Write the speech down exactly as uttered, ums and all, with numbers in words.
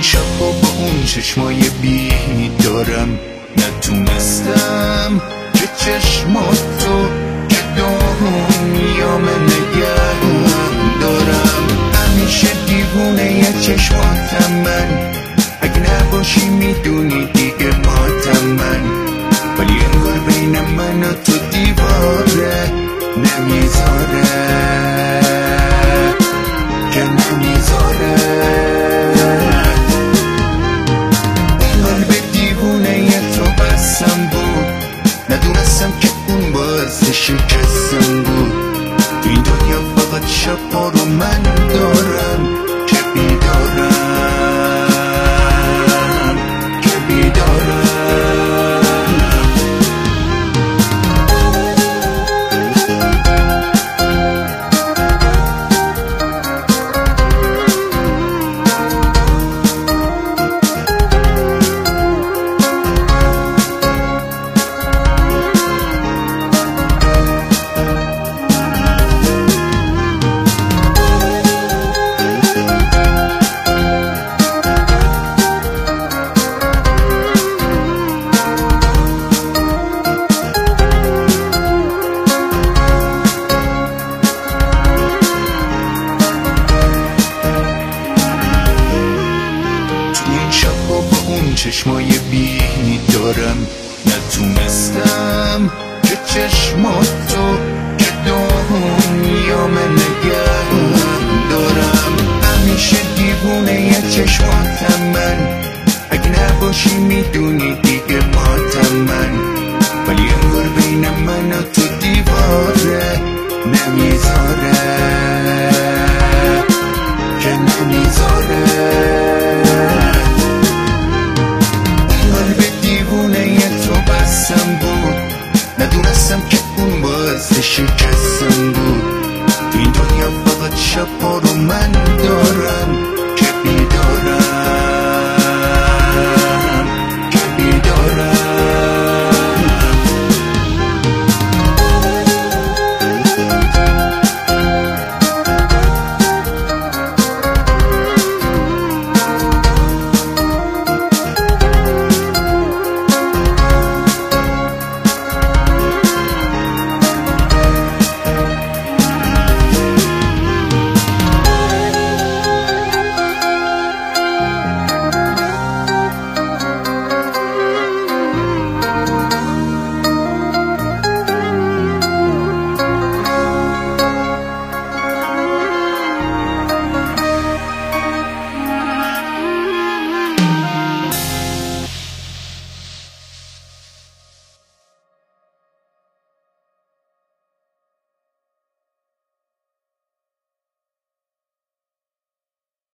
شب و با اون چشمای بیدارم نتونستم که چشماتو که دنیا من نگه دارم. همیشه دیوونه یه چشماتم من، اگه نباشی میدونی دیگه ماتم من، ولی انگار بین من و تو دیواره نمیذاره که نمیذاره. قلب دیوونه یه تو بسم بود، ندونستم که اون باعث شکستم بود. تو این دنیا فقط شبا رو من دارم که بیدارم که بیدارم. چشمای بیدارم نتونستم که چشماتو که دنیا من نگه دارم. همیشه دیوونه یه چشماتم من، اگه نباشی میدونی دیگه ماتم من، ولی انگار بین من و تو دیواره نمیذاره که نمیذاره. بود ندونستم که اون باعث شکستم بود. تو این دنیا فقط شبا رو من دارم که بیدارم